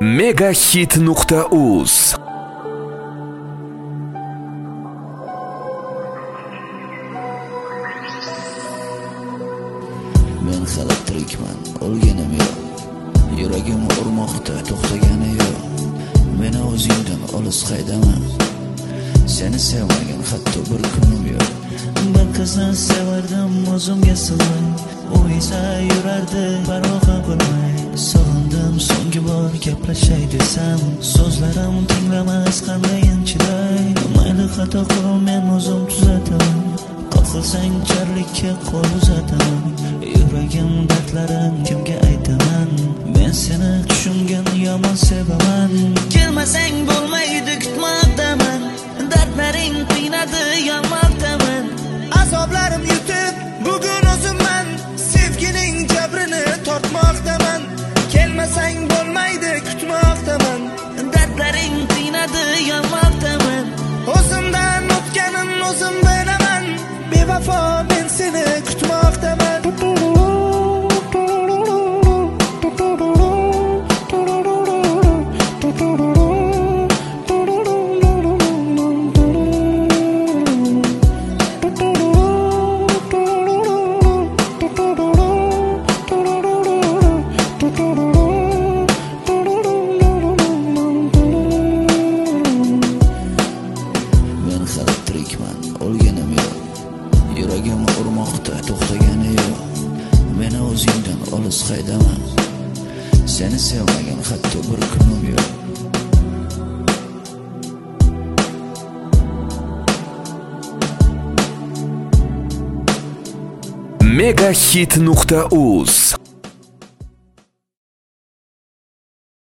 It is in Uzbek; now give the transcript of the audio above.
megahit.uz. Men hali tirikman, o'lganim yo'q. Yuragim urmoqda, to'xtagani yo'q. Meni o'zingdan olis qaydaman. Seni sevmagan hatto bir kunim yo'q. Bir qizni sevardim o'zimga sig'may, u esa yurardi parvoha qilmay. Sog'indim so'nggi bor gaplashay desam, so'zlarim tinglamas qandayin chiday. Mayli xato qil, men o'zim tuzataman. Qoqilsang jarlikka qo'l uzataman. Yuragim dardlarim kimga aytaman? Men seni tushungan yomon sevaman. Kelmasang bo'lmaydi kutmoqdaman. Dardlaring qiynadi yonmoqdaman. Azoblarim yutib bugun o'zimman. Sevgining jabrini tortmoqdaman. Kelmasang bo'lmaydi kutmoqdaman. Dardlaring qiynadi yonmoqdaman. O'zimdan o'tganim o'zim bilaman. Bevafo men seni kutmoqdaman. Men hali tirikman, o'lganim yo'q. Yuragim urmoqda, to'xtagani yo'q. Meni o'zingdan olis qaydaman. Seni sevmagan hatto bir kunim yo'q. megahit.uz